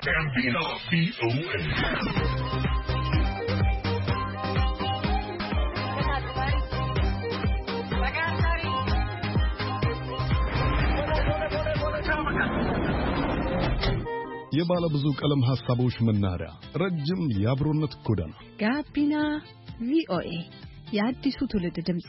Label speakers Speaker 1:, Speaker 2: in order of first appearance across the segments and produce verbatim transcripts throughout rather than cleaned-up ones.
Speaker 1: ጋቢና ቪኦኤ የባለ ብዙ ቀለም ሐሳቦች መናኸሪያ ረጅም የአብሮነት ጎዳና
Speaker 2: ጋቢና ቪኦኤ የአዲሱ ትውልድ ድምጽ።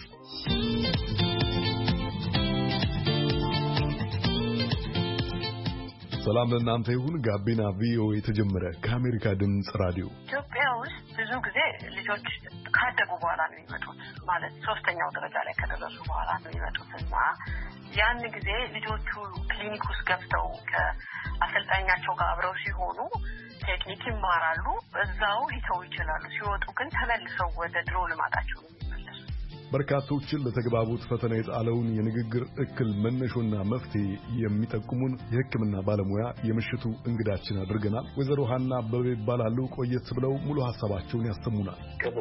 Speaker 1: ሰላም ለእናንተ ይሁን። ጋቢና ቪኦኤ የተጀመረ ከአሜሪካ ድምጽ ራዲዮ።
Speaker 3: ኢትዮጵያ ውስጥ ብዙ ጊዜ ልጆች ካደጉ በኋላ ነው የሚመጡት፣ ማለት ሶስተኛው ደረጃ ላይ ከደረሱ በኋላ ነው የሚመጡትና ያን ጊዜ ልጆቹ ክሊኒክ ውስጥ ገብተው ከአሰልጣኛቸው ጋር አብረው ሲሆኑ ቴክኒክ ይማራሉ፣ እዛው ሊተው ይችላሉ። ሲወጡ ግን ተመልሰው ወደ ድሮ ልማዳቸው ነው የሚመለሱ።
Speaker 1: በርካቶችን ለተግባቡት ፈተና የጣለውን የንግግር እክል መነሾና መፍትሄ የሚጠቁሙን የሕክምና ባለሙያ የምሽቱ እንግዳችን አድርገናል። ወይዘሮ ሀና አበበ ይባላሉ። ቆየት ብለው ሙሉ ሐሳባቸውን ያሰሙናል።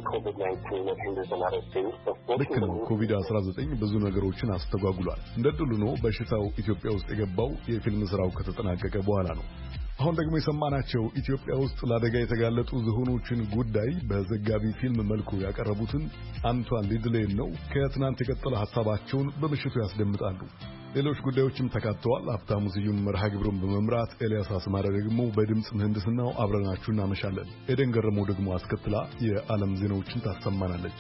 Speaker 1: ልክ ነው። ኮቪድ አስራ ዘጠኝ ብዙ ነገሮችን አስተጓጉሏል። እንደ ድሉ ነው በሽታው ኢትዮጵያ ውስጥ የገባው የፊልም ስራው ከተጠናቀቀ በኋላ ነው። አሁን ደግሞ የሰማናቸው ኢትዮጵያ ውስጥ ለአደጋ የተጋለጡ ዝሆኖችን ጉዳይ በዘጋቢ ፊልም መልኩ ያቀረቡትን አንቷን ሊድሌን ነው። ከትናንት የቀጠለ ሐሳባቸውን በምሽቱ ያስደምጣሉ። ሌሎች ጉዳዮችም ተካተዋል። ሀብታሙ ስዩም መርሃ ግብሩን በመምራት ኤልያስ አስማረ ደግሞ በድምጽ ምህንድስናው አብረናችሁ እናመሻለን። ኤደን ገረመው ደግሞ አስከትላ የዓለም ዜናዎችን ታሰማናለች።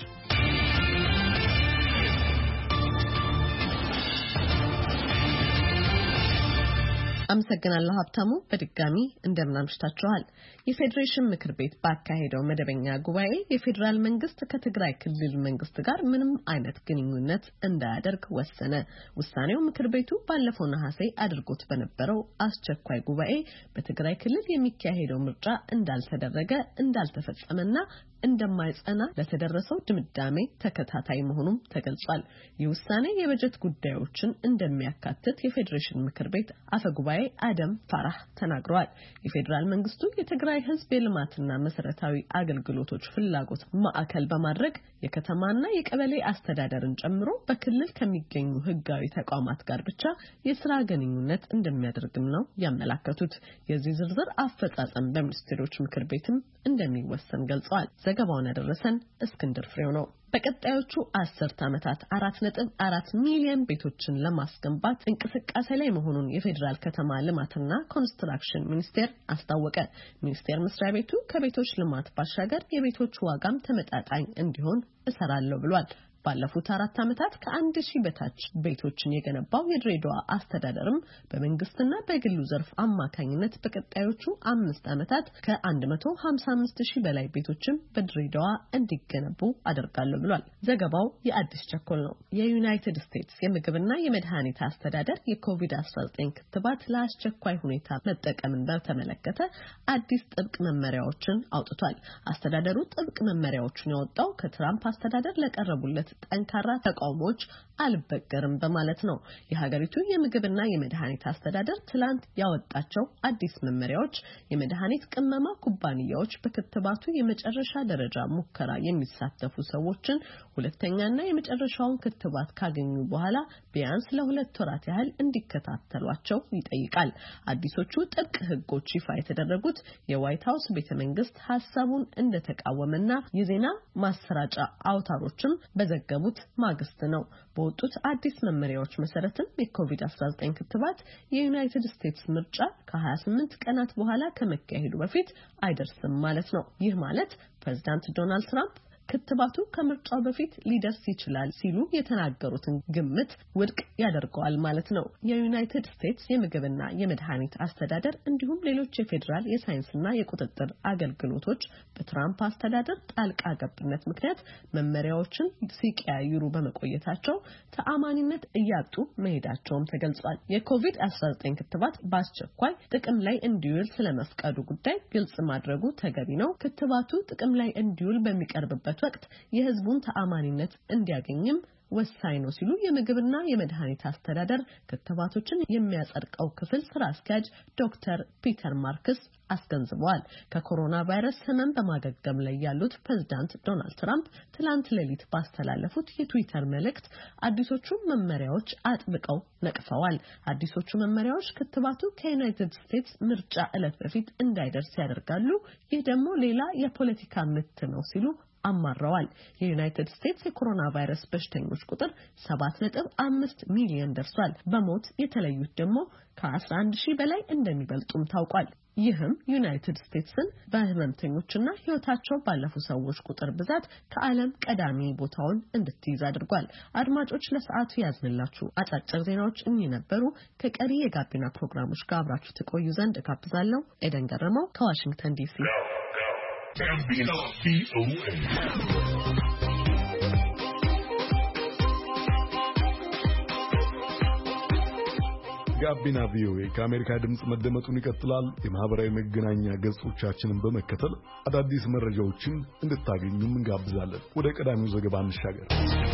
Speaker 2: አመሰግናለሁ ሀብታሙ። በድጋሚ እንደምናምሽታችኋል። የፌዴሬሽን ምክር ቤት ባካሄደው መደበኛ ጉባኤ የፌዴራል መንግስት ከትግራይ ክልል መንግስት ጋር ምንም አይነት ግንኙነት እንዳያደርግ ወሰነ። ውሳኔው ምክር ቤቱ ባለፈው ነሐሴ አድርጎት በነበረው አስቸኳይ ጉባኤ በትግራይ ክልል የሚካሄደው ምርጫ እንዳልተደረገ እንዳልተፈጸመና እንደማይጸና ለተደረሰው ድምዳሜ ተከታታይ መሆኑም ተገልጿል። ይህ ውሳኔ የበጀት ጉዳዮችን እንደሚያካትት የፌዴሬሽን ምክር ቤት አፈ ጉባኤ አደም ፋራህ ተናግረዋል። የፌዴራል መንግስቱ የትግራይ ህዝብ የልማትና መሰረታዊ አገልግሎቶች ፍላጎት ማዕከል በማድረግ የከተማና የቀበሌ አስተዳደርን ጨምሮ በክልል ከሚገኙ ህጋዊ ተቋማት ጋር ብቻ የስራ ግንኙነት እንደሚያደርግም ነው ያመለከቱት። የዚህ ዝርዝር አፈጻጸም በሚኒስትሮች ምክር ቤትም እንደሚወሰን ገልጸዋል። ዘገባውን ያደረሰን እስክንድር ፍሬው ነው። በቀጣዮቹ አስርት ዓመታት አራት ነጥብ አራት ሚሊዮን ቤቶችን ለማስገንባት እንቅስቃሴ ላይ መሆኑን የፌዴራል ከተማ ልማትና ኮንስትራክሽን ሚኒስቴር አስታወቀ። ሚኒስቴር መስሪያ ቤቱ ከቤቶች ልማት ባሻገር የቤቶች ዋጋም ተመጣጣኝ እንዲሆን እሰራለሁ ብሏል። ባለፉት አራት ዓመታት ከአንድ ሺህ በታች ቤቶችን የገነባው የድሬዳዋ አስተዳደርም በመንግስትና በግሉ ዘርፍ አማካኝነት በቀጣዮቹ አምስት ዓመታት ከ155 ሺህ በላይ ቤቶችን በድሬዳዋ እንዲገነቡ አደርጋለሁ ብሏል። ዘገባው የአዲስ ቸኮል ነው። የዩናይትድ ስቴትስ የምግብና የመድኃኒት አስተዳደር የኮቪድ አስራ ዘጠኝ ክትባት ለአስቸኳይ ሁኔታ መጠቀምን በተመለከተ አዲስ ጥብቅ መመሪያዎችን አውጥቷል። አስተዳደሩ ጥብቅ መመሪያዎችን ያወጣው ከትራምፕ አስተዳደር ለቀረቡለት ጠንካራ ተቃውሞዎች አልበገርም በማለት ነው። የሀገሪቱ የምግብና የመድኃኒት አስተዳደር ትላንት ያወጣቸው አዲስ መመሪያዎች የመድኃኒት ቅመማ ኩባንያዎች በክትባቱ የመጨረሻ ደረጃ ሙከራ የሚሳተፉ ሰዎችን ሁለተኛና የመጨረሻውን ክትባት ካገኙ በኋላ ቢያንስ ለሁለት ወራት ያህል እንዲከታተሏቸው ይጠይቃል። አዲሶቹ ጥብቅ ህጎች ይፋ የተደረጉት የዋይት ሃውስ ቤተመንግስት ሐሳቡን እንደተቃወመና የዜና ማሰራጫ አውታሮችም በዘገቡት ማግስት ነው። በወጡት አዲስ መመሪያዎች መሰረትም የኮቪድ አስራ ዘጠኝ ክትባት የዩናይትድ ስቴትስ ምርጫ ከ28 ቀናት በኋላ ከመካሄዱ በፊት አይደርስም ማለት ነው። ይህ ማለት ፕሬዝዳንት ዶናልድ ትራምፕ ክትባቱ ከምርጫው በፊት ሊደርስ ይችላል ሲሉ የተናገሩትን ግምት ውድቅ ያደርገዋል ማለት ነው። የዩናይትድ ስቴትስ የምግብና የመድኃኒት አስተዳደር እንዲሁም ሌሎች የፌዴራል የሳይንስና የቁጥጥር አገልግሎቶች በትራምፕ አስተዳደር ጣልቃ ገብነት ምክንያት መመሪያዎችን ሲቀያይሩ በመቆየታቸው ተአማኒነት እያጡ መሄዳቸውም ተገልጿል። የኮቪድ አስራ ዘጠኝ ክትባት በአስቸኳይ ጥቅም ላይ እንዲውል ስለመፍቀዱ ጉዳይ ግልጽ ማድረጉ ተገቢ ነው። ክትባቱ ጥቅም ላይ እንዲውል በሚቀርብበት ወቅት የህዝቡን ተአማኒነት እንዲያገኝም ወሳኝ ነው ሲሉ የምግብና የመድኃኒት አስተዳደር ክትባቶችን የሚያጸድቀው ክፍል ስራ አስኪያጅ ዶክተር ፒተር ማርክስ አስገንዝበዋል። ከኮሮና ቫይረስ ህመም በማገገም ላይ ያሉት ፕሬዝዳንት ዶናልድ ትራምፕ ትላንት ሌሊት ባስተላለፉት የትዊተር መልእክት አዲሶቹ መመሪያዎች አጥብቀው ነቅፈዋል። አዲሶቹ መመሪያዎች ክትባቱ ከዩናይትድ ስቴትስ ምርጫ ዕለት በፊት እንዳይደርስ ያደርጋሉ። ይህ ደግሞ ሌላ የፖለቲካ ምት ነው ሲሉ አማረዋል። የዩናይትድ ስቴትስ የኮሮና ቫይረስ በሽተኞች ቁጥር ሰባት ነጥብ አምስት ሚሊዮን ደርሷል። በሞት የተለዩት ደግሞ ከአስራ አንድ ሺህ በላይ እንደሚበልጡም ታውቋል። ይህም ዩናይትድ ስቴትስን በህመምተኞችና ህይወታቸው ባለፉ ሰዎች ቁጥር ብዛት ከዓለም ቀዳሚ ቦታውን እንድትይዝ አድርጓል። አድማጮች ለሰዓቱ ያዝንላችሁ አጫጭር ዜናዎች እኚህ ነበሩ። ከቀሪ የጋቢና ፕሮግራሞች ጋር አብራችሁ ትቆዩ ዘንድ እጋብዛለሁ። ኤደን ገረመው ከዋሽንግተን ዲሲ።
Speaker 1: ጋቢና ቪኦኤ ከአሜሪካ ድምጽ መደመጡን ይቀጥላል። የማህበራዊ መገናኛ ገጾቻችንን በመከተል አዳዲስ መረጃዎችን እንድታገኙ እንጋብዛለን። ወደ ቀዳሚው ዘገባ እንሻገር።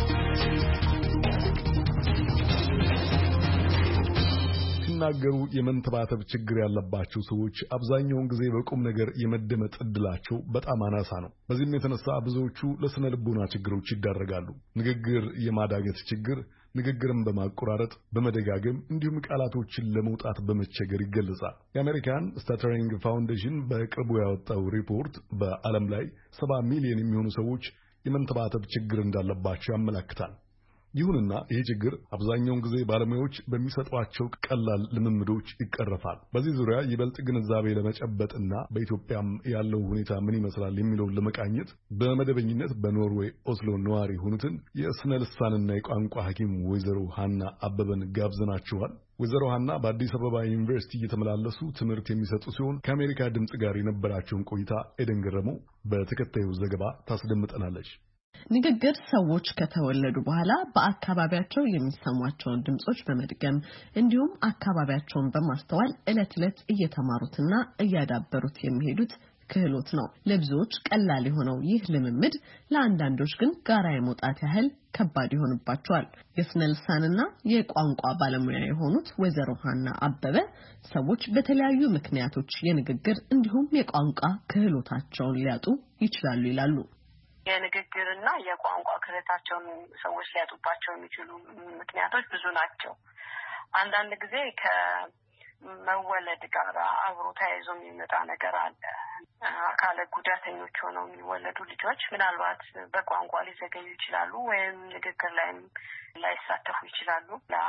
Speaker 1: ሲናገሩ የመንተባተብ ችግር ያለባቸው ሰዎች አብዛኛውን ጊዜ በቁም ነገር የመደመጥ ዕድላቸው በጣም አናሳ ነው። በዚህም የተነሳ ብዙዎቹ ለስነ ልቦና ችግሮች ይዳረጋሉ። ንግግር የማዳገት ችግር ንግግርን በማቆራረጥ በመደጋገም እንዲሁም ቃላቶችን ለመውጣት በመቸገር ይገለጻል። የአሜሪካን ስታተሪንግ ፋውንዴሽን በቅርቡ ያወጣው ሪፖርት በዓለም ላይ ሰባ ሚሊዮን የሚሆኑ ሰዎች የመንተባተብ ችግር እንዳለባቸው ያመለክታል። ይሁንና ይህ ችግር አብዛኛውን ጊዜ ባለሙያዎች በሚሰጧቸው ቀላል ልምምዶች ይቀረፋል። በዚህ ዙሪያ ይበልጥ ግንዛቤ ለመጨበጥና በኢትዮጵያም ያለው ሁኔታ ምን ይመስላል የሚለውን ለመቃኘት በመደበኝነት በኖርዌይ ኦስሎ ነዋሪ የሆኑትን የስነ ልሳንና የቋንቋ ሐኪም ወይዘሮ ሀና አበበን ጋብዘናቸዋል። ወይዘሮ ሀና በአዲስ አበባ ዩኒቨርሲቲ እየተመላለሱ ትምህርት የሚሰጡ ሲሆን ከአሜሪካ ድምጽ ጋር የነበራቸውን ቆይታ ኤደን ገረመው በተከታዩ ዘገባ ታስደምጠናለች።
Speaker 2: ንግግር ሰዎች ከተወለዱ በኋላ በአካባቢያቸው የሚሰሟቸውን ድምጾች በመድገም እንዲሁም አካባቢያቸውን በማስተዋል ዕለት ዕለት እየተማሩትና እያዳበሩት የሚሄዱት ክህሎት ነው። ለብዙዎች ቀላል የሆነው ይህ ልምምድ ለአንዳንዶች ግን ጋራ የመውጣት ያህል ከባድ ይሆንባቸዋል። የስነ ልሳንና የቋንቋ ባለሙያ የሆኑት ወይዘሮ ሀና አበበ ሰዎች በተለያዩ ምክንያቶች የንግግር እንዲሁም የቋንቋ ክህሎታቸውን ሊያጡ ይችላሉ ይላሉ።
Speaker 3: የንግግርና የቋንቋ ክህሎታቸውን ሰዎች ሊያጡባቸው የሚችሉ ምክንያቶች ብዙ ናቸው። አንዳንድ ጊዜ ከመወለድ ጋር አብሮ ተያይዞ የሚመጣ ነገር አለ። አካለ ጉዳተኞች ሆነው የሚወለዱ ልጆች ምናልባት በቋንቋ ሊዘገዩ ይችላሉ ወይም ንግግር ላይም ላይሳተፉ ይችላሉ።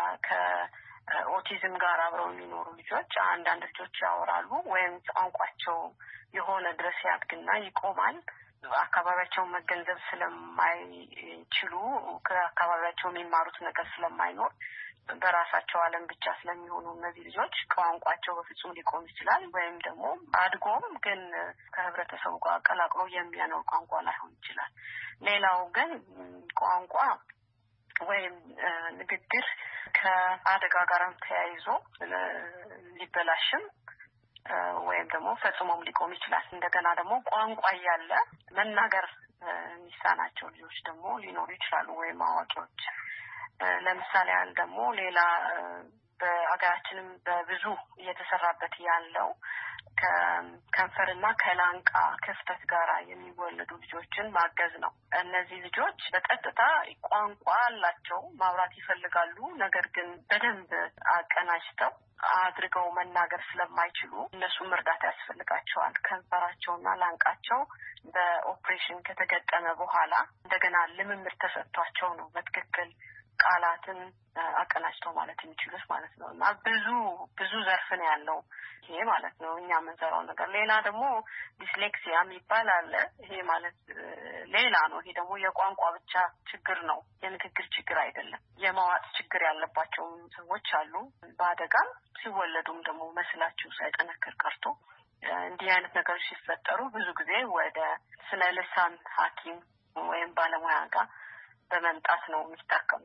Speaker 3: ከኦቲዝም ጋር አብረው የሚኖሩ ልጆች አንዳንድ ልጆች ያወራሉ ወይም ቋንቋቸው የሆነ ድረስ ያድግና ይቆማል። አካባቢያቸውን መገንዘብ ስለማይችሉ ከአካባቢያቸው የሚማሩት ነገር ስለማይኖር በራሳቸው ዓለም ብቻ ስለሚሆኑ እነዚህ ልጆች ቋንቋቸው በፍጹም ሊቆም ይችላል። ወይም ደግሞ አድጎም ግን ከህብረተሰቡ ጋር ቀላቅሎ የሚያኖር ቋንቋ ላይሆን ይችላል። ሌላው ግን ቋንቋ ወይም ንግግር ከአደጋ ጋርም ተያይዞ ሊበላሽም ወይም ደግሞ ፈጽሞም ሊቆም ይችላል። እንደገና ደግሞ ቋንቋ ያለ መናገር የሚሳናቸው ልጆች ደግሞ ሊኖሩ ይችላሉ ወይም አዋቂዎች። ለምሳሌ ያህል ደግሞ ሌላ በአገራችንም በብዙ እየተሰራበት ያለው ከከንፈርና ከላንቃ ክፍተት ጋር የሚወለዱ ልጆችን ማገዝ ነው። እነዚህ ልጆች በቀጥታ ቋንቋ አላቸው፣ ማውራት ይፈልጋሉ። ነገር ግን በደንብ አቀናጅተው አድርገው መናገር ስለማይችሉ እነሱም እርዳታ ያስፈልጋቸዋል። ከንፈራቸውና ላንቃቸው በኦፕሬሽን ከተገጠመ በኋላ እንደገና ልምምድ ተሰጥቷቸው ነው በትክክል ቃላትን አቀናጅተው ማለት የሚችሉት ማለት ነው። እና ብዙ ብዙ ዘርፍ ነው ያለው ይሄ ማለት ነው እኛ የምንሰራው ነገር። ሌላ ደግሞ ዲስሌክሲያ የሚባል አለ። ይሄ ማለት ሌላ ነው። ይሄ ደግሞ የቋንቋ ብቻ ችግር ነው፣ የንግግር ችግር አይደለም። የማዋጥ ችግር ያለባቸው ሰዎች አሉ። በአደጋም ሲወለዱም ደግሞ መስላቸው ሳይጠነክር ቀርቶ እንዲህ አይነት ነገሮች ሲፈጠሩ ብዙ ጊዜ ወደ ስነ ልሳን ሐኪም ወይም ባለሙያ ጋር በመምጣት ነው የሚታከሙት።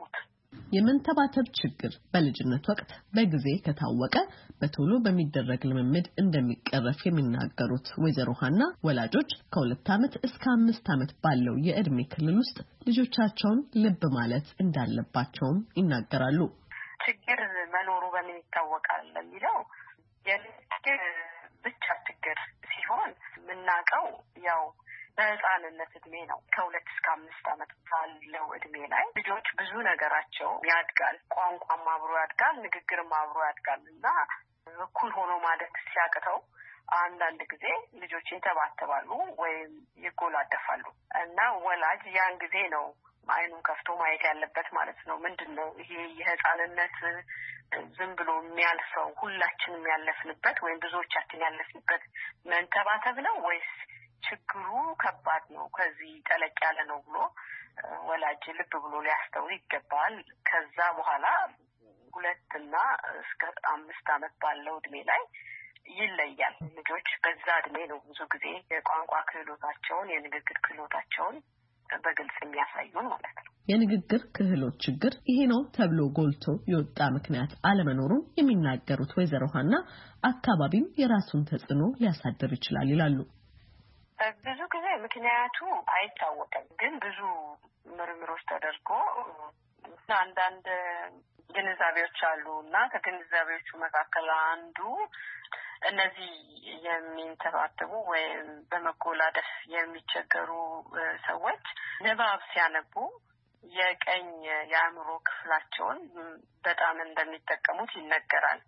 Speaker 2: የመንተባተብ ችግር በልጅነት ወቅት በጊዜ ከታወቀ በቶሎ በሚደረግ ልምምድ እንደሚቀረፍ የሚናገሩት ወይዘሮ ሀና ወላጆች ከሁለት ዓመት እስከ አምስት ዓመት ባለው የእድሜ ክልል ውስጥ ልጆቻቸውን ልብ ማለት እንዳለባቸውም ይናገራሉ።
Speaker 3: ችግር መኖሩ በምን ይታወቃል ለሚለው የልጅ ብቻ ችግር ሲሆን ምናቀው ያው በህፃንነት እድሜ ነው። ከሁለት እስከ አምስት ዓመት ባለው እድሜ ላይ ልጆች ብዙ ነገራቸው ያድጋል። ቋንቋም አብሮ ያድጋል፣ ንግግርም አብሮ ያድጋል እና እኩል ሆኖ ማደግ ሲያቅተው አንዳንድ ጊዜ ልጆች ይተባተባሉ ወይም ይጎላደፋሉ እና ወላጅ ያን ጊዜ ነው አይኑን ከፍቶ ማየት ያለበት ማለት ነው። ምንድነው ይሄ የህፃንነት ዝም ብሎ የሚያልፈው ሁላችንም ያለፍንበት ወይም ብዙዎቻችን ያለፍንበት መንተባተብ ነው ወይስ ችግሩ ከባድ ነው ከዚህ ጠለቅ ያለ ነው ብሎ ወላጅ ልብ ብሎ ሊያስተውል ይገባል። ከዛ በኋላ ሁለትና እስከ አምስት ዓመት ባለው እድሜ ላይ ይለያል። ልጆች በዛ እድሜ ነው ብዙ ጊዜ የቋንቋ ክህሎታቸውን የንግግር ክህሎታቸውን በግልጽ የሚያሳዩን ማለት ነው።
Speaker 2: የንግግር ክህሎት ችግር ይሄ ነው ተብሎ ጎልቶ የወጣ ምክንያት አለመኖሩን የሚናገሩት ወይዘሮ ሀና አካባቢም የራሱን ተጽዕኖ ሊያሳድር ይችላል ይላሉ።
Speaker 3: ብዙ ጊዜ ምክንያቱ አይታወቅም፣ ግን ብዙ ምርምሮች ተደርጎ አንዳንድ ግንዛቤዎች አሉ እና ከግንዛቤዎቹ መካከል አንዱ እነዚህ የሚንተባተቡ ወይም በመጎላደፍ የሚቸገሩ ሰዎች ንባብ ሲያነቡ የቀኝ የአእምሮ ክፍላቸውን በጣም እንደሚጠቀሙት ይነገራል።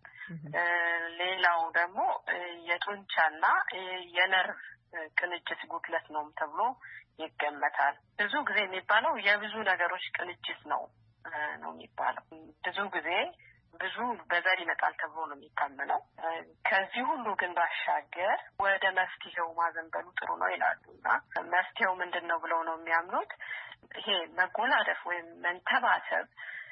Speaker 3: ሌላው ደግሞ የጡንቻና የነርቭ ቅንጅት ጉድለት ነው ተብሎ ይገመታል። ብዙ ጊዜ የሚባለው የብዙ ነገሮች ቅንጅት ነው ነው የሚባለው። ብዙ ጊዜ ብዙ በዘር ይመጣል ተብሎ ነው የሚታመነው። ከዚህ ሁሉ ግን ባሻገር ወደ መፍትሄው ማዘንበሉ ጥሩ ነው ይላሉና መፍትሄው ምንድነው ብለው ነው የሚያምኑት? ይሄ መጎላደፍ ወይም መንተባተብ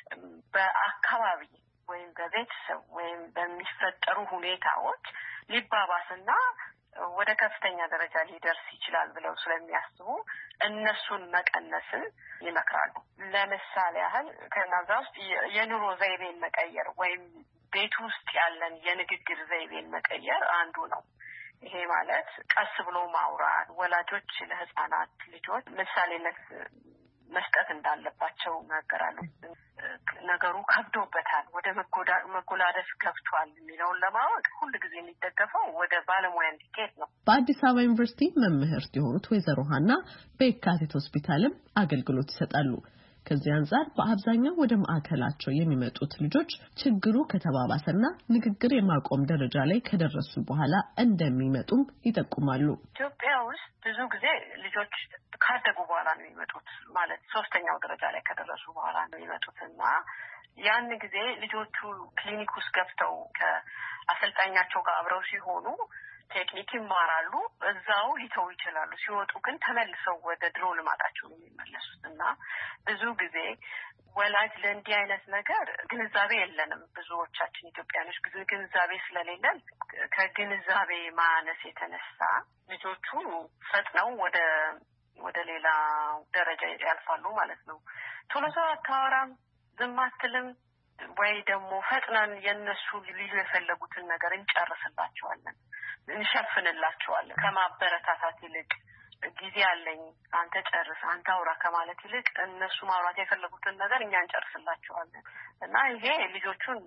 Speaker 3: በአካባቢ ወይም በቤተሰብ ወይም በሚፈጠሩ ሁኔታዎች ሊባባስና ወደ ከፍተኛ ደረጃ ሊደርስ ይችላል ብለው ስለሚያስቡ እነሱን መቀነስን ይመክራሉ። ለምሳሌ ያህል ከናዛ ውስጥ የኑሮ ዘይቤን መቀየር ወይም ቤት ውስጥ ያለን የንግግር ዘይቤን መቀየር አንዱ ነው። ይሄ ማለት ቀስ ብሎ ማውራት፣ ወላጆች ለህፃናት ልጆች ምሳሌነት መስጠት እንዳለባቸው ይናገራሉ። ነገሩ ከብዶበታል፣ ወደ መጎላደፍ ከብቷል የሚለውን ለማወቅ ሁሉ ጊዜ የሚደገፈው ወደ ባለሙያ እንዲሄድ ነው።
Speaker 2: በአዲስ አበባ ዩኒቨርሲቲ መምህርት የሆኑት ወይዘሮ ሀና በየካቲት ሆስፒታልም አገልግሎት ይሰጣሉ። ከዚህ አንጻር በአብዛኛው ወደ ማዕከላቸው የሚመጡት ልጆች ችግሩ ከተባባሰና ንግግር የማቆም ደረጃ ላይ ከደረሱ በኋላ እንደሚመጡም ይጠቁማሉ።
Speaker 3: ኢትዮጵያ ውስጥ ብዙ ጊዜ ልጆች ካደጉ በኋላ ነው የሚመጡት፣ ማለት ሶስተኛው ደረጃ ላይ ከደረሱ በኋላ ነው የሚመጡትና ያን ጊዜ ልጆቹ ክሊኒክ ውስጥ ገብተው ከአሰልጣኛቸው ጋር አብረው ሲሆኑ ቴክኒክ ይማራሉ፣ እዛው ሊተው ይችላሉ። ሲወጡ ግን ተመልሰው ወደ ድሮ ልማዳቸው ነው የሚመለሱት እና ብዙ ጊዜ ወላጅ ለእንዲህ አይነት ነገር ግንዛቤ የለንም። ብዙዎቻችን ኢትዮጵያኖች ግንዛቤ ስለሌለን ከግንዛቤ ማነስ የተነሳ ልጆቹ ፈጥነው ወደ ወደ ሌላ ደረጃ ያልፋሉ ማለት ነው። ቶሎ ሰው አታወራም፣ ዝም አትልም፣ ወይ ደግሞ ፈጥነን የነሱ ሊሉ የፈለጉትን ነገር እንጨርስላቸዋለን፣ እንሸፍንላቸዋለን። ከማበረታታት ይልቅ ጊዜ አለኝ አንተ ጨርስ አንተ አውራ ከማለት ይልቅ እነሱ ማውራት የፈለጉትን ነገር እኛ እንጨርስላቸዋለን እና ይሄ ልጆቹን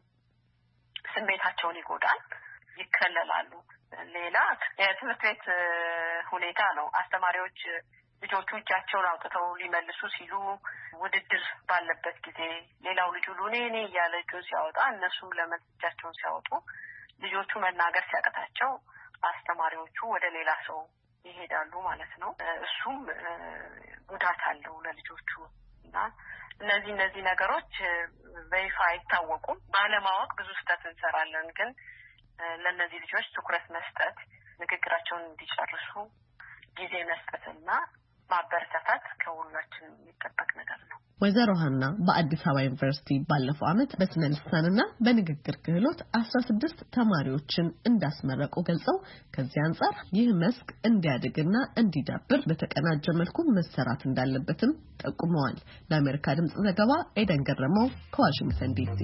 Speaker 3: ስሜታቸውን ይጎዳል፣ ይከለላሉ። ሌላ የትምህርት ቤት ሁኔታ ነው። አስተማሪዎች ልጆቹ እጃቸውን አውጥተው ሊመልሱ ሲሉ ውድድር ባለበት ጊዜ ሌላው ልጁ ሉኔ ኔ እያለ እጁን ሲያወጣ እነሱም ለመልስ እጃቸውን ሲያወጡ ልጆቹ መናገር ሲያቅታቸው አስተማሪዎቹ ወደ ሌላ ሰው ይሄዳሉ ማለት ነው። እሱም ጉዳት አለው ለልጆቹ እና እነዚህ እነዚህ ነገሮች በይፋ አይታወቁም። ባለማወቅ ብዙ ስህተት እንሰራለን። ግን ለእነዚህ ልጆች ትኩረት መስጠት፣ ንግግራቸውን እንዲጨርሱ ጊዜ መስጠትና ማበረታታት ከሁላችን የሚጠበቅ ነገር ነው።
Speaker 2: ወይዘሮ ሀና በአዲስ አበባ ዩኒቨርሲቲ ባለፈው ዓመት በስነ ልሳንና በንግግር ክህሎት አስራ ስድስት ተማሪዎችን እንዳስመረቁ ገልጸው ከዚህ አንጻር ይህ መስክ እንዲያድግና እንዲዳብር በተቀናጀ መልኩ መሰራት እንዳለበትም ጠቁመዋል። ለአሜሪካ ድምጽ ዘገባ ኤደን ገረመው ከዋሽንግተን ዲሲ።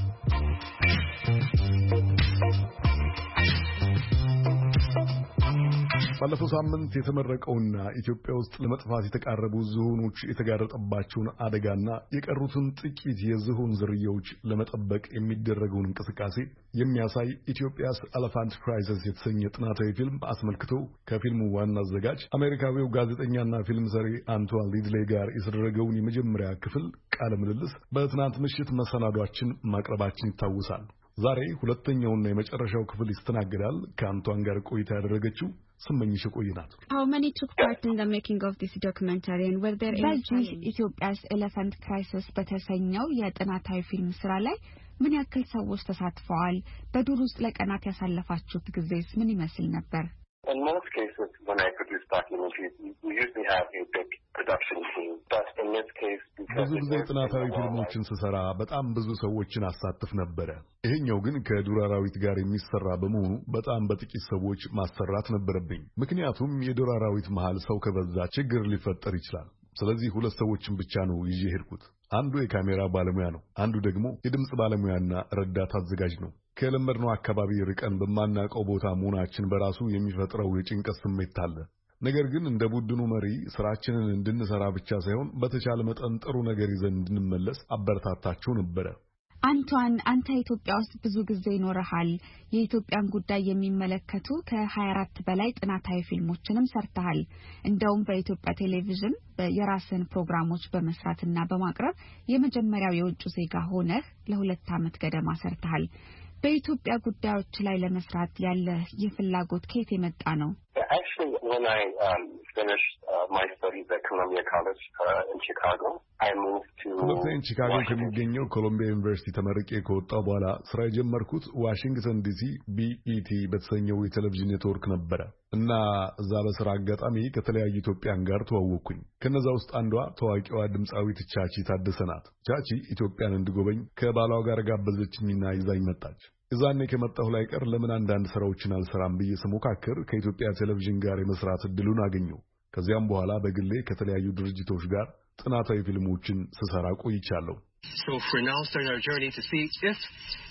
Speaker 1: ባለፈው ሳምንት የተመረቀውና ኢትዮጵያ ውስጥ ለመጥፋት የተቃረቡ ዝሆኖች የተጋረጠባቸውን አደጋና የቀሩትን ጥቂት የዝሆን ዝርያዎች ለመጠበቅ የሚደረገውን እንቅስቃሴ የሚያሳይ ኢትዮጵያስ ኤሌፋንት ክራይሲስ የተሰኘ ጥናታዊ ፊልም አስመልክቶ ከፊልሙ ዋና አዘጋጅ አሜሪካዊው ጋዜጠኛና ፊልም ሰሪ አንቷን ሊድሌይ ጋር የተደረገውን የመጀመሪያ ክፍል ቃለ ምልልስ በትናንት ምሽት መሰናዷችን ማቅረባችን ይታወሳል። ዛሬ ሁለተኛውና የመጨረሻው ክፍል ይስተናገዳል። ከአንቷን ጋር ቆይታ ያደረገችው ስመኝሽ ቆይናት።
Speaker 4: How many took part in the making of this documentary and were there any challenges? ኢትዮጵያስ ኤሌፋንት ክራይሲስ በተሰኘው የጥናታዊ ፊልም ስራ ላይ ምን ያክል ሰዎች ተሳትፈዋል? በዱር ውስጥ ለቀናት ያሳለፋችሁት ጊዜስ ምን ይመስል ነበር?
Speaker 5: In most cases, when I produce documentaries, we usually have a big production team. But in this case, because
Speaker 1: ብዙ ጊዜ ጥናታዊ ፊልሞችን ስሰራ በጣም ብዙ ሰዎችን አሳትፍ ነበረ። ይሄኛው ግን ከዱር አራዊት ጋር የሚሰራ በመሆኑ በጣም በጥቂት ሰዎች ማሰራት ነበረብኝ። ምክንያቱም የዱር አራዊት መሃል ሰው ከበዛ ችግር ሊፈጠር ይችላል። ስለዚህ ሁለት ሰዎችን ብቻ ነው ይዤ ሄድኩት። አንዱ የካሜራ ባለሙያ ነው፣ አንዱ ደግሞ የድምጽ ባለሙያና ረዳት አዘጋጅ ነው። ከለመድነው አካባቢ ርቀን በማናውቀው ቦታ መሆናችን በራሱ የሚፈጥረው የጭንቀት ስሜት አለ። ነገር ግን እንደ ቡድኑ መሪ ስራችንን እንድንሰራ ብቻ ሳይሆን በተቻለ መጠን ጥሩ ነገር ይዘን እንድንመለስ አበረታታቸው ነበረ።
Speaker 4: አንቷን አንተ ኢትዮጵያ ውስጥ ብዙ ጊዜ ይኖርሃል። የኢትዮጵያን ጉዳይ የሚመለከቱ ከሀያ አራት በላይ ጥናታዊ ፊልሞችንም ሰርተሃል። እንደውም በኢትዮጵያ ቴሌቪዥን የራስን ፕሮግራሞች በመስራትና በማቅረብ የመጀመሪያው የውጭ ዜጋ ሆነህ ለሁለት ዓመት ገደማ ሰርተሃል። በኢትዮጵያ ጉዳዮች ላይ ለመስራት ያለ የፍላጎት ከየት የመጣ ነው?
Speaker 5: Actually, when I um, finished uh, my studies at Columbia College uh, in Chicago, I moved to
Speaker 1: ሁለተኛ ቺካጎ ከሚገኘው ኮሎምቢያ ዩኒቨርሲቲ ተመርቄ ከወጣሁ በኋላ ስራ የጀመርኩት ዋሽንግተን ዲሲ ቢኢቲ በተሰኘው የቴሌቪዥን ኔትወርክ ነበረ እና እዛ በስራ አጋጣሚ ከተለያዩ ኢትዮጵያን ጋር ተዋወቅኩኝ። ከነዛ ውስጥ አንዷ ታዋቂዋ ድምጻዊት ቻቺ ታደሰ ናት። ቻቺ ኢትዮጵያን እንድጎበኝ ከባሏ ጋር ጋበዘችኝና ይዛኝ መጣች። እዛኔ ከመጣሁ ላይ ቀር ለምን አንዳንድ ስራዎችን አልሰራም ብዬ ስሞካከር ከኢትዮጵያ ቴሌቪዥን ጋር የመስራት እድሉን አገኘሁ። ከዚያም በኋላ በግሌ ከተለያዩ ድርጅቶች ጋር ጥናታዊ ፊልሞችን ስሰራ ቆይቻለሁ።
Speaker 6: So for now starting our journey to see if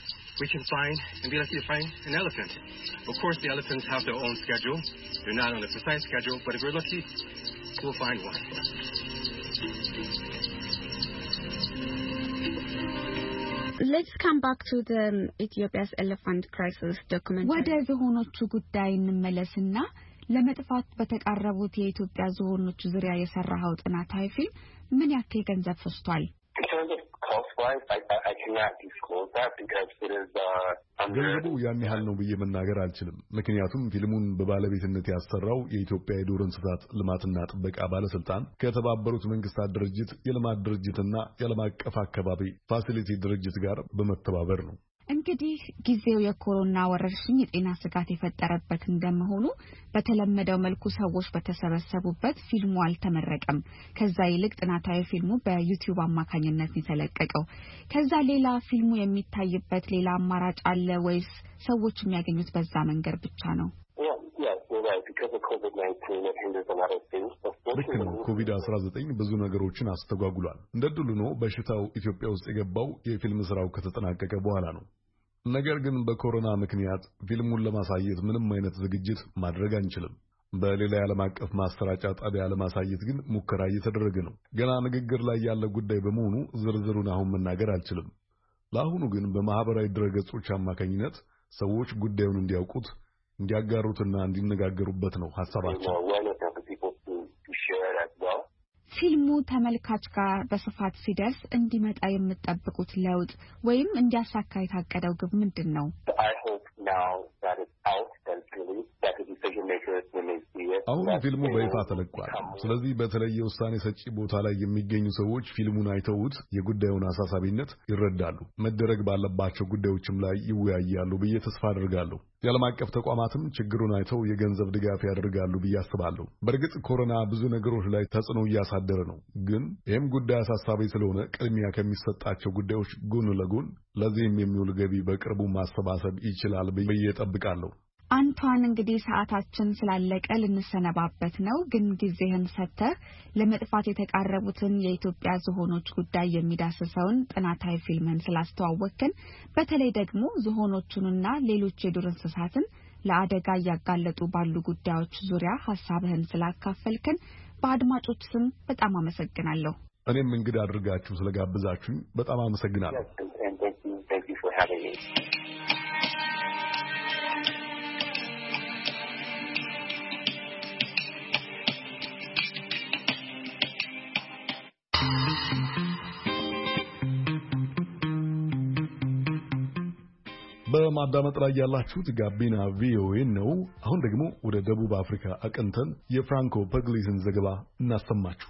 Speaker 6: we can find and be lucky to find an elephant. Of course the elephants have their own schedule. They're not on a precise schedule, but if we're lucky, we'll find one.
Speaker 4: Let's come back to the um, Ethiopia's elephant crisis documentary. ወደ ዝሆኖቹ ጉዳይ እንመለስና ለመጥፋት በተቃረቡት የኢትዮጵያ ዝሆኖች ዙሪያ የሰራኸው ጥናታዊ ፊልም ምን ያክል ገንዘብ ፈጅቷል?
Speaker 1: ገንዘቡ ያን ያህል ነው ብዬ መናገር አልችልም። ምክንያቱም ፊልሙን በባለቤትነት ያሰራው የኢትዮጵያ የዱር እንስሳት ልማትና ጥበቃ ባለስልጣን ከተባበሩት መንግስታት ድርጅት የልማት ድርጅትና የዓለም አቀፍ አካባቢ ፋሲሊቲ ድርጅት ጋር በመተባበር ነው።
Speaker 4: እንግዲህ ጊዜው የኮሮና ወረርሽኝ የጤና ስጋት የፈጠረበት እንደመሆኑ በተለመደው መልኩ ሰዎች በተሰበሰቡበት ፊልሙ አልተመረቀም። ከዛ ይልቅ ጥናታዊ ፊልሙ በዩቲዩብ አማካኝነት የተለቀቀው። ከዛ ሌላ ፊልሙ የሚታይበት ሌላ አማራጭ አለ ወይስ ሰዎች የሚያገኙት በዛ መንገድ ብቻ ነው?
Speaker 1: ልክ ነው። ኮቪድ አስራ ዘጠኝ ብዙ ነገሮችን አስተጓጉሏል። እንደ ድሉ ነው በሽታው ኢትዮጵያ ውስጥ የገባው የፊልም ስራው ከተጠናቀቀ በኋላ ነው። ነገር ግን በኮሮና ምክንያት ፊልሙን ለማሳየት ምንም አይነት ዝግጅት ማድረግ አንችልም። በሌላ የዓለም አቀፍ ማሰራጫ ጣቢያ ለማሳየት ግን ሙከራ እየተደረገ ነው። ገና ንግግር ላይ ያለ ጉዳይ በመሆኑ ዝርዝሩን አሁን መናገር አልችልም። ለአሁኑ ግን በማህበራዊ ድረገጾች አማካኝነት ሰዎች ጉዳዩን እንዲያውቁት እንዲያጋሩትና እንዲነጋገሩበት ነው ሐሳባቸው።
Speaker 4: ፊልሙ ተመልካች ጋር በስፋት ሲደርስ እንዲመጣ የምትጠብቁት ለውጥ ወይም እንዲያሳካ የታቀደው ግብ ምንድነው?
Speaker 5: I hope now that it's out and released that the decision makers when they see it.
Speaker 1: አሁን ፊልሙ በይፋ ተለቋል። ስለዚህ በተለየ ውሳኔ ሰጪ ቦታ ላይ የሚገኙ ሰዎች ፊልሙን አይተውት የጉዳዩን አሳሳቢነት ይረዳሉ። መደረግ ባለባቸው ጉዳዮችም ላይ ይወያያሉ ብዬ ተስፋ አድርጋለሁ። የዓለም አቀፍ ተቋማትም ችግሩን አይተው የገንዘብ ድጋፍ ያደርጋሉ ብዬ አስባለሁ። በእርግጥ ኮሮና ብዙ ነገሮች ላይ ተጽዕኖ እያሳደረ ነው። ግን ይህም ጉዳይ አሳሳቢ ስለሆነ ቅድሚያ ከሚሰጣቸው ጉዳዮች ጎን ለጎን ለዚህም የሚውል ገቢ በቅርቡ ማሰባሰብ ይችላል ብዬ እጠብቃለሁ።
Speaker 4: አንቷን እንግዲህ ሰዓታችን ስላለቀ ልንሰነባበት ነው። ግን ጊዜህን ሰጥተህ ለመጥፋት የተቃረቡትን የኢትዮጵያ ዝሆኖች ጉዳይ የሚዳስሰውን ጥናታዊ ፊልምን ስላስተዋወቅን በተለይ ደግሞ ዝሆኖቹንና ሌሎች የዱር እንስሳትን ለአደጋ እያጋለጡ ባሉ ጉዳዮች ዙሪያ ሐሳብህን ስላካፈልከን በአድማጮች ስም በጣም አመሰግናለሁ።
Speaker 1: እኔም እንግዳ አድርጋችሁ ስለጋበዛችሁኝ በጣም አመሰግናለሁ።
Speaker 5: Thank you for having me.
Speaker 1: በማዳመጥ ላይ ያላችሁት ጋቢና ቪኦኤ ነው። አሁን ደግሞ ወደ ደቡብ አፍሪካ አቀንተን የፍራንኮ ፐግሊስን ዘገባ እናሰማችሁ።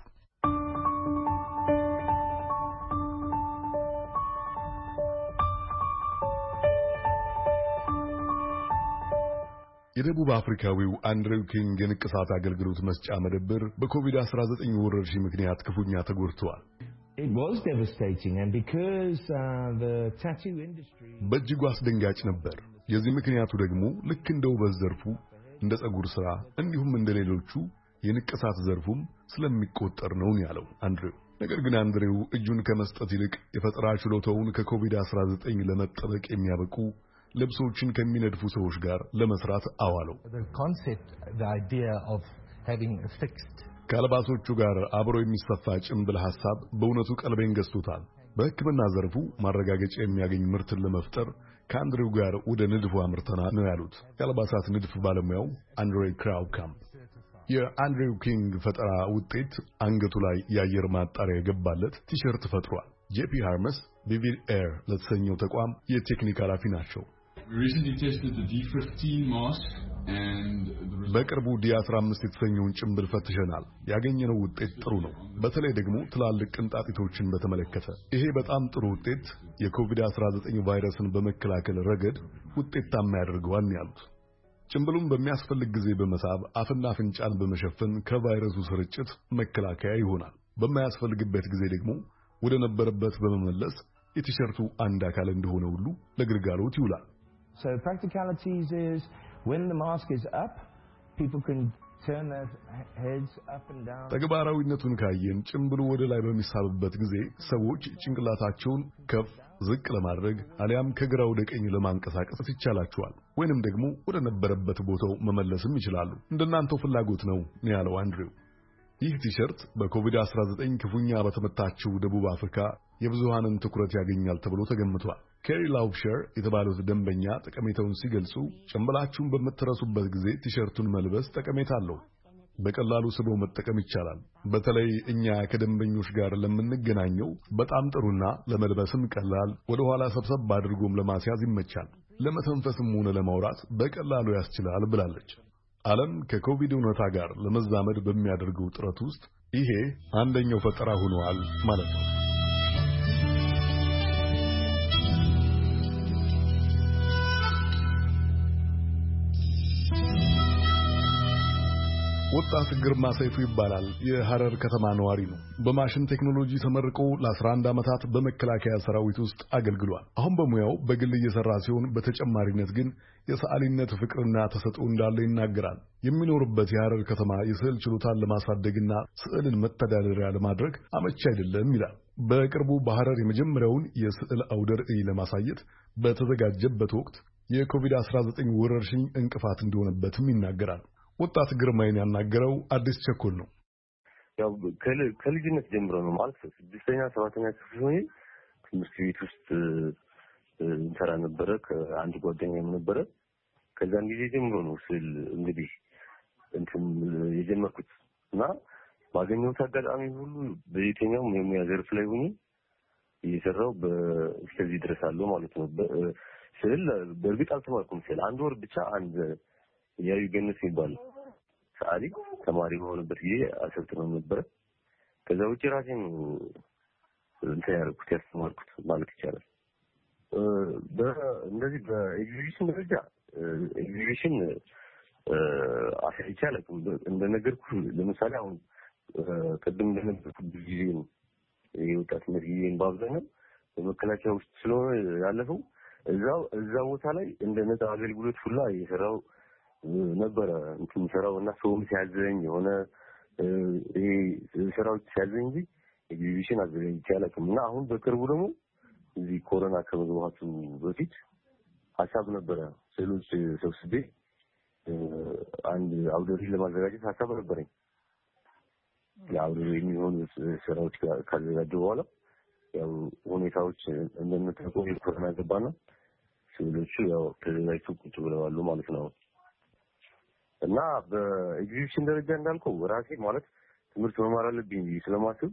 Speaker 1: የደቡብ አፍሪካዊው አንድሬው ኪንግ የንቅሳት አገልግሎት መስጫ መደብር በኮቪድ አስራ ዘጠኝ ወረርሽኝ ምክንያት ክፉኛ ተጎድቷል።
Speaker 7: It was devastating and because uh, the tattoo industry
Speaker 1: በእጅጉ አስደንጋጭ ነበር። የዚህ ምክንያቱ ደግሞ ልክ እንደ ውበት ዘርፉ እንደ ጸጉር ሥራ እንዲሁም እንደ ሌሎቹ የንቅሳት ዘርፉም ስለሚቆጠር ነው ያለው አንድሬው። ነገር ግን አንድሬው እጁን ከመስጠት ይልቅ የፈጠራ ችሎታውን ከኮቪድ አስራ ዘጠኝ ለመጠበቅ የሚያበቁ ልብሶችን ከሚነድፉ ሰዎች ጋር ለመስራት አዋለው።
Speaker 7: the concept the idea of having a fixed
Speaker 1: ከአልባሶቹ ጋር አብሮ የሚሰፋ ጭምብል ሐሳብ በእውነቱ ቀልቤን ገዝቶታል። በሕክምና ዘርፉ ማረጋገጫ የሚያገኝ ምርትን ለመፍጠር ከአንድሬው ጋር ወደ ንድፉ አምርተናል ነው ያሉት የአልባሳት ንድፍ ባለሙያው አንድሬ ክራውካም። የአንድሬው ኪንግ ፈጠራ ውጤት አንገቱ ላይ የአየር ማጣሪያ የገባለት ቲሸርት ፈጥሯል። ጄፒ ሃርመስ ቪቪድ ኤር ለተሰኘው ተቋም የቴክኒክ ኃላፊ ናቸው። በቅርቡ ዲ አስራ አምስት የተሰኘውን ጭምብል ፈትሸናል። ያገኘነው ውጤት ጥሩ ነው። በተለይ ደግሞ ትላልቅ ቅንጣጢቶችን በተመለከተ ይሄ በጣም ጥሩ ውጤት የኮቪድ አስራ ዘጠኝ ቫይረስን በመከላከል ረገድ ውጤታማ ያደርገዋል ያሉት። ጭምብሉን በሚያስፈልግ ጊዜ በመሳብ አፍና አፍንጫን በመሸፈን ከቫይረሱ ስርጭት መከላከያ ይሆናል። በማያስፈልግበት ጊዜ ደግሞ ወደ ነበረበት በመመለስ የቲሸርቱ አንድ አካል እንደሆነ ሁሉ ለግልጋሎት ይውላል።
Speaker 7: So practicalities is when the mask is up, people can turn their heads up and down.
Speaker 1: ተግባራዊነቱን ካየን ጭምብሉ ወደ ላይ በሚሳብበት ጊዜ ሰዎች ጭንቅላታቸውን ከፍ ዝቅ ለማድረግ አሊያም ከግራ ወደ ቀኝ ለማንቀሳቀስ ይቻላቸዋል፣ ወይንም ደግሞ ወደ ነበረበት ቦታው መመለስም ይችላሉ። እንደናንተው ፍላጎት ነው ያለው አንድሬው። ይህ ቲሸርት በኮቪድ አስራ ዘጠኝ ክፉኛ በተመታቸው ደቡብ አፍሪካ የብዙሃንን ትኩረት ያገኛል ተብሎ ተገምቷል። ኬሪ ላውብሸር የተባሉት ደንበኛ ጠቀሜታውን ሲገልጹ ጭምብላችሁን በምትረሱበት ጊዜ ቲሸርቱን መልበስ ጠቀሜታ አለው። በቀላሉ ስቦ መጠቀም ይቻላል። በተለይ እኛ ከደንበኞች ጋር ለምንገናኘው በጣም ጥሩና ለመልበስም ቀላል፣ ወደ ኋላ ሰብሰብ አድርጎም ለማስያዝ ይመቻል። ለመተንፈስም ሆነ ለማውራት በቀላሉ ያስችላል ብላለች። ዓለም ከኮቪድ እውነታ ጋር ለመዛመድ በሚያደርገው ጥረት ውስጥ ይሄ አንደኛው ፈጠራ ሆኗል ማለት ነው። ወጣት ግርማ ሰይፉ ይባላል። የሐረር ከተማ ነዋሪ ነው። በማሽን ቴክኖሎጂ ተመርቆ ለአስራ አንድ ዓመታት በመከላከያ ሰራዊት ውስጥ አገልግሏል። አሁን በሙያው በግል እየሰራ ሲሆን በተጨማሪነት ግን የሰዓሊነት ፍቅርና ተሰጥኦ እንዳለው ይናገራል። የሚኖርበት የሐረር ከተማ የስዕል ችሎታን ለማሳደግና ስዕልን መተዳደሪያ ለማድረግ አመቺ አይደለም ይላል። በቅርቡ በሐረር የመጀመሪያውን የስዕል አውደ ርዕይ ለማሳየት በተዘጋጀበት ወቅት የኮቪድ አስራ ዘጠኝ ወረርሽኝ እንቅፋት እንደሆነበትም ይናገራል። ወጣት ግርማይን ያናገረው አዲስ ቸኮል ነው።
Speaker 5: ያው ከልጅነት ጀምሮ ነው ማለት ስድስተኛ ሰባተኛ ክፍል ሆኜ ትምህርት ቤት ውስጥ እንሰራ ነበረ ከአንድ ጓደኛዬም ነበረ። ከዛን ጊዜ ጀምሮ ነው ስል እንግዲህ እንትን የጀመርኩት እና ባገኘው አጋጣሚ ሁሉ በየትኛውም የሙያ ዘርፍ ላይ ሆኜ እየሰራው በእስከዚህ ድረስ አለው ማለት ነው። ስዕል በእርግጥ አልተማርኩም። ስዕል አንድ ወር ብቻ አንድ ያዩ ገነት ይባል ሰዓሊ ተማሪ ሆነበት ጊዜ አሰልጥነው ነበር። ከዛ ውጪ ራሴን እንትን ያደረኩት ያስተማርኩት ማለት ይቻላል። በእንደዚህ በኤግዚቢሽን ደረጃ ኤግዚቢሽን አሳይቼ አላውቅም። እንደነገርኩ ለምሳሌ አሁን ቅድም እንደነገርኩ ጊዜ የወጣትነት ጊዜን በአብዛኛው በመከላከያ ውስጥ ስለሆነ ያለፈው እዛው እዛ ቦታ ላይ እንደ ነፃ አገልግሎት ሁላ እየሰራው ነበረ እንትን ሰራው እና ሰውም ሲያዘኝ የሆነ ይሄ ስራዎች ሲያዘኝ እንጂ ኤግዚቢሽን አዘጋጅቼ አላውቅም። እና አሁን በቅርቡ ደግሞ እዚህ ኮሮና ከመግባቱ በፊት ሀሳብ ነበረ ስዕሎች ሰብስቤ አንድ አውደ ርዕይ ለማዘጋጀት ሀሳብ ነበረኝ። ያው የሚሆኑ ስራዎች ካዘጋጀሁ በኋላ ያው ሁኔታዎች እንደምታውቀው የኮሮና ገባና ስዕሎቹ ያው ተዘጋጅተው ቁጭ ብለዋል ማለት ነው። እና በኤግዚቢሽን ደረጃ እንዳልከው ራሴ ማለት ትምህርት መማር አለብኝ ስለማስብ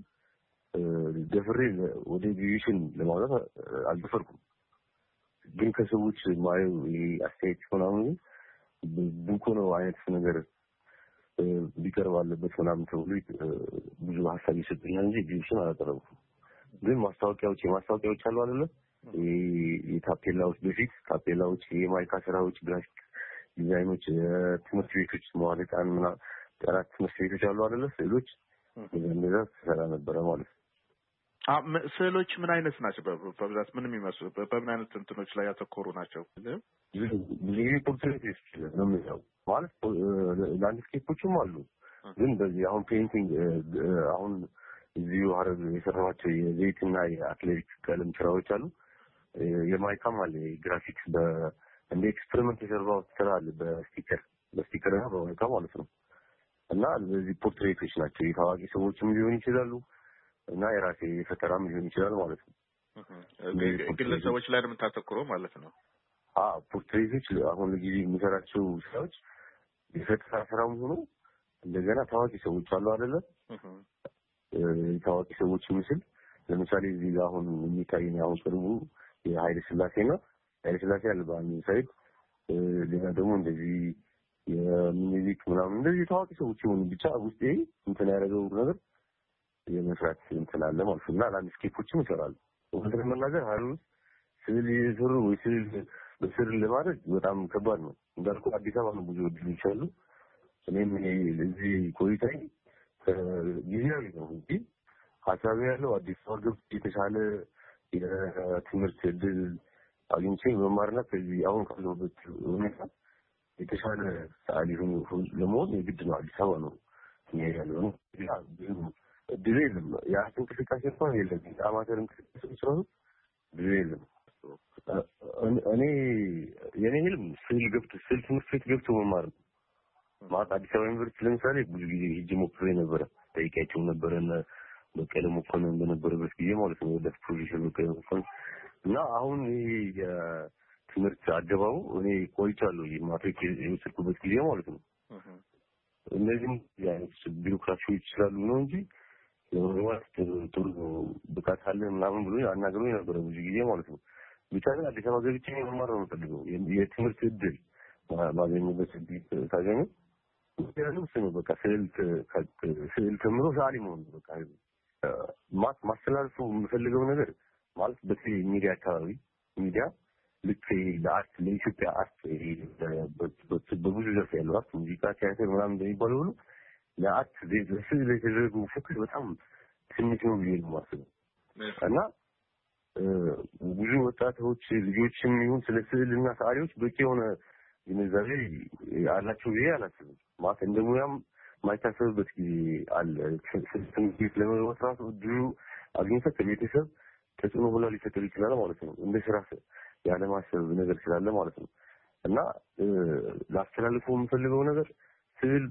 Speaker 5: ደፍሬ ወደ ኤግዚቢሽን ለማውጣት አልደፈርኩም። ግን ከሰዎች ማየው አስተያየት ሆናውን ብቁ ነው አይነት ነገር ቢቀርብ አለበት ምናምን ተብሎ ብዙ ሀሳብ ይሰጡኛል እንጂ ኤግዚቢሽን አላቀረብኩም። ግን ማስታወቂያዎች የማስታወቂያዎች አሉ አይደለ? የታፔላዎች በፊት ታፔላዎች የማይካ ስራዎች ግራፊክ ዲዛይኖች ትምህርት ቤቶች መዋዕለ ምና ጥራት ትምህርት ቤቶች አሉ አይደለ? ስዕሎች እንደዛ ተሰራ ነበር ማለት ነው።
Speaker 8: አ ስዕሎች ምን አይነት ናቸው? በብዛት ምን የሚመስሉ በምን አይነት እንትኖች ላይ ያተኮሩ ናቸው?
Speaker 5: ብዙ ፖርትሬቶች ነው የሚያው ማለት ላንድስኬፖችም አሉ። ግን በዚህ አሁን ፔይንቲንግ አሁን እዚሁ ሀረግ የሰራኋቸው የዘይትና የአክሪሊክ ቀለም ስራዎች አሉ። የማይካም አለ ግራፊክስ በ እንደ ኤክስፐሪመንት የሰራው ስራ አለ በስቲከር በስቲከር እና በማይካ ማለት ነው። እና እነዚህ ፖርትሬቶች ናቸው። የታዋቂ ሰዎችም ሊሆን ይችላሉ እና የራሴ ፈጠራም ሊሆን ይችላል ማለት ነው።
Speaker 8: ግለሰቦች ላይ ነው የምታተኩረው ማለት ነው?
Speaker 5: አዎ ፖርትሬቶች አሁን ለጊዜ የሚሰራቸው ስራዎች የፈጠራ ስራም ሆኖ እንደገና ታዋቂ ሰዎች አሉ አይደለ? ታዋቂ ሰዎች ምስል ለምሳሌ እዚህ ጋር አሁን የሚታየኝ አሁን ቅርቡ የኃይለ ሥላሴና ኃይለ ሥላሴ አልባኒ ሳይድ ሌላ ደግሞ እንደዚህ የሚኒሊክ ምናምን እንደዚህ ታዋቂ ሰዎች ሆኑ ብቻ ውስጤ እንትን ያደረገው ነገር የመስራት እንትን አለ ማለት ነው። እና ላንድስኬፖችም ይሰራሉ። ወንድም ለመናገር ሀሩን ስዕል ይሰሩ ወይ ስዕል በስዕል ለማድረግ በጣም ከባድ ነው። እንዳልኩ አዲስ አበባ ነው ብዙ እድሎች አሉ። እኔም እዚህ ቆይታዬ ጊዜያዊ ነው እንጂ ሀሳቤ ያለው አዲስ አበባ ገብቼ የተሻለ የትምህርት እድል አግኝቼ መማርና ከዚህ አሁን ካለሁበት ሁኔታ የተሻለ ሰዓሊ ለመሆን የግድ ነው አዲስ አበባ ነው ያለው ነው። ብዙ እድል የለም። የአርት እንቅስቃሴ እንኳን የለም። አማተር እንቅስቃሴ ስለሆነ ብዙ የለም። እኔ የኔ ህልም ስዕል ገብቶ ስዕል ትምህርት ቤት ገብቶ መማር ነው። ማለት አዲስ አበባ ዩኒቨርሲቲ ለምሳሌ ብዙ ጊዜ ሄጄ ሞክሬ ነበረ። ጠይቄያቸው ነበረ እና በቀለ መኮንን በነበረበት ጊዜ ማለት ነው ወደ ፕሮፌሰር በቀለ መኮንን እና አሁን ይሄ የትምህርት አገባቡ እኔ ቆይቻለሁ የማትሪክ የወሰድኩበት ጊዜ ማለት ነው። እነዚህም ያንስ ቢሮክራሲዎች ስላሉ ነው እንጂ ለወራት ጥሩ ብቃት አለ ምናምን ብሎ አናግሮኝ ነበር ብዙ ጊዜ ማለት ነው። ብቻ ግን አዲስ አበባ ገብቼ መማር ነው የምፈልገው። የትምህርት እድል ማግኘት እድል ካገኘ ያለው ስለ በቃ ስዕል ስዕል ተምሮ ሰዓሊ መሆን በቃ ማስ ማስተላለፉ የምፈልገው ነገር ማለት በተለይ ሚዲያ አካባቢ ሚዲያ ልክ ለአርት ለኢትዮጵያ አርት በብዙ ዘርፍ ያለው አርት ሙዚቃ፣ ቲያትር ምናምን እንደሚባለው ሁሉ ለአርት ለስዕል የተደረጉ ፎከስ በጣም ትንሽ ነው ብዬ ነው የማስበው። እና ብዙ ወጣቶች ልጆችም ይሁን ስለ ስዕልና ሰዓሊዎች በቂ የሆነ ግንዛቤ አላቸው ብዬ አላስብም። ማለት እንደ ሙያም ማይታሰብበት ጊዜ አለ። ትምህርት ቤት ለመግባት ራሱ እድሉ አግኝተህ ከቤተሰብ ተጽዕኖ ሁላ ሊፈጠር ይችላል ማለት ነው። እንደ ስራ ያለማሰብ ነገር ስላለ ማለት ነው። እና ላስተላልፈው የምፈልገው ነገር ስዕል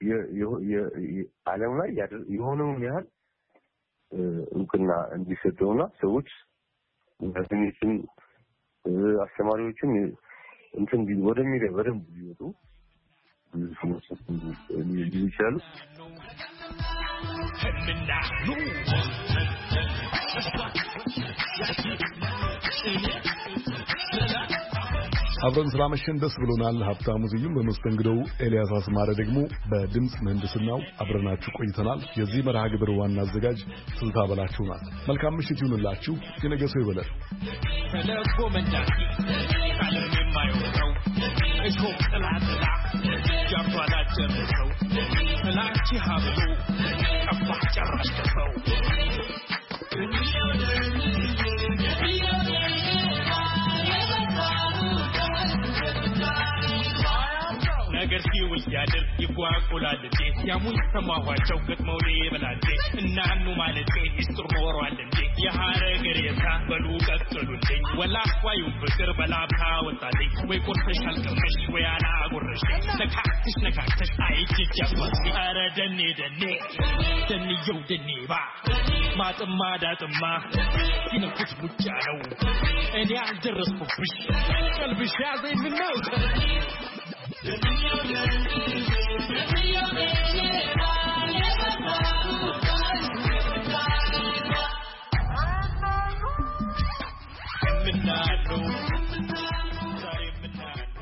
Speaker 5: የዓለም ላይ የሆነውን ያህል እውቅና እንዲሰጠውና ሰዎች ጋዜጠኞችም አስተማሪዎችም እንትን ወደ ሚዲያ በደንብ ቢወጡ ብዙ ሰዎች ይችላሉ።
Speaker 1: አብረን ስላመሸን ደስ ብሎናል። ሀብታሙ ዝዩም በመስተንግዶው፣ ኤልያስ አስማረ ደግሞ በድምጽ ምህንድስናው አብረናችሁ ቆይተናል። የዚህ መርሃ ግብር ዋና አዘጋጅ ትዝታ በላቸው ናት። መልካም ምሽት ይሁንላችሁ። የነገ ሰው ይበለን። ተለቆ መንዳት ካለም የማይወጣው እሾህ ጥላጥላ ያባላቸው ነው ጥላች ሀብሉ ቀፋ ጨራሽ ከሰው ነገር ሲውል ያድር ይጓጉላል እንዴ ያሙን ሰማኋቸው ገጥመው ለበላንዴ እናኑ ማለቴ ይስጥር ኖሯል እንዴ የሐረገር የታ በሉ ቀጥሉልኝ ወላዋዩ ፍቅር በላብታ ወጣልኝ ወይ ቆርፈሻል ቀመሽ ወይ አና ጎረሽ ነካክሽ ነካክሽ አይጅጅ ያባስ አረ ደኔ ደኔ ደንየው ደኔባ ማጥማ ዳጥማ ሲነኩት ሙጫ ነው እኔ አልደረስኩብሽ ቀልብሽ ያዘኝ ምን ነው The